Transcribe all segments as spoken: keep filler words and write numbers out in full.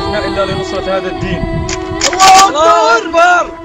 خرجنا إلا لنصرة هذا الدين. الله أكبر.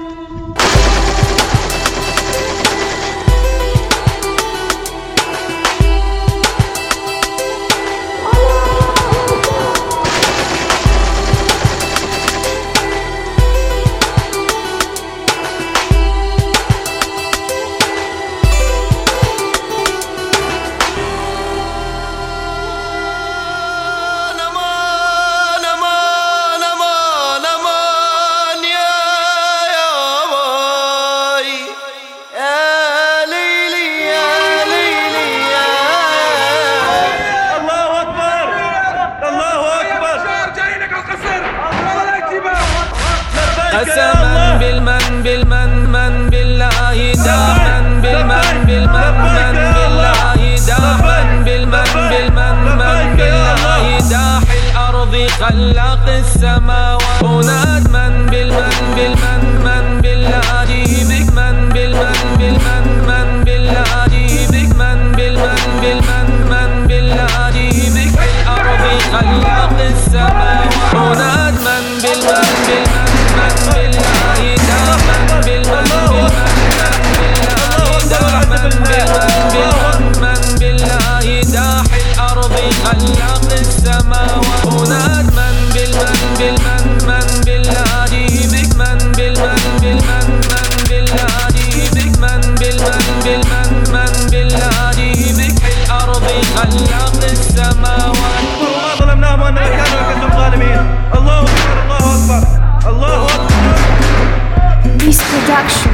قسما بالمن بالمن من بالله دامن بالمن بالمن من بالله دامن بالمن بالمن من بالله داحي الأرض خلاق السماوات وناد من بالمن بالمن من بالله بك من بالمن بالمن من بالله بك من بالمن بالمن من بالله بك الأرض خلاق السماوات وناد من بالمن بالمن من بالله دامن بالمن بالمن من بالله دامن بالمن بالمن من بالله داحي الأرض خلاق السماوات وناد من بالمن بالمن من بالله بك من بالمن بالمن من بالله بك من بالمن بالمن من بالله بك الأرض خلاق السماوات. وما ظلمناهم وأنما كانوا يكذبون ظالمين. الله أكبر الله أكبر الله أكبر. This production.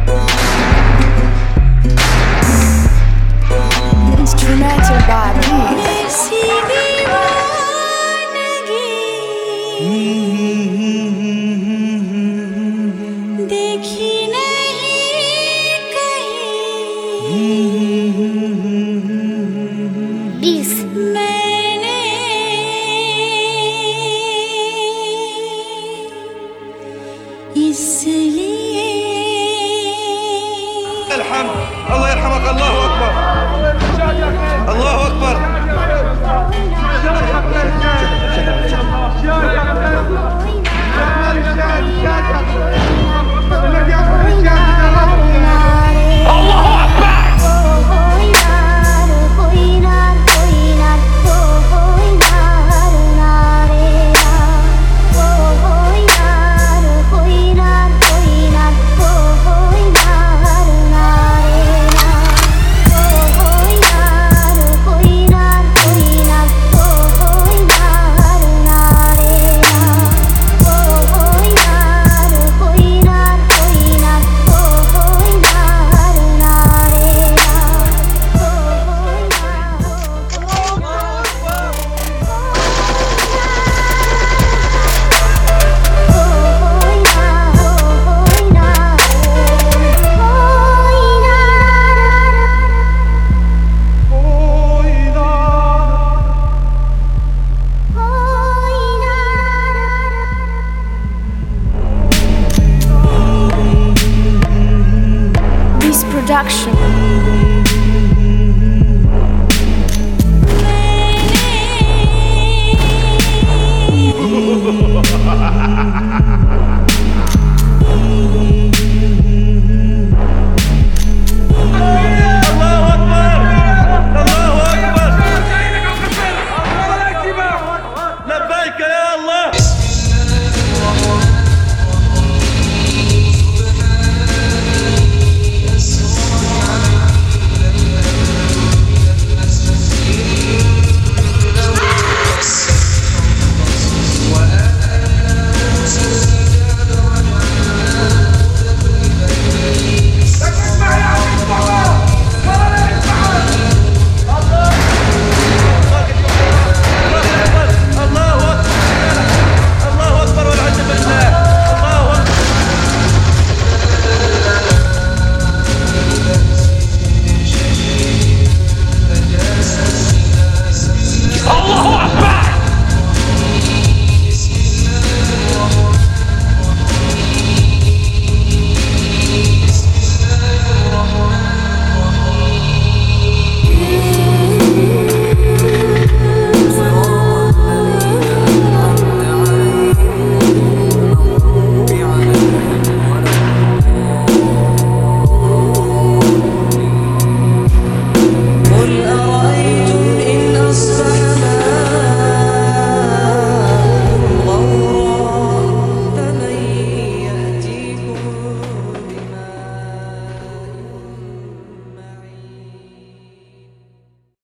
Instrumental by Beast. देखी नहीं कहीं Beast. मैंने इसलिए الحمد. الله يرحمك. الله أكبر الله أكبر. Production.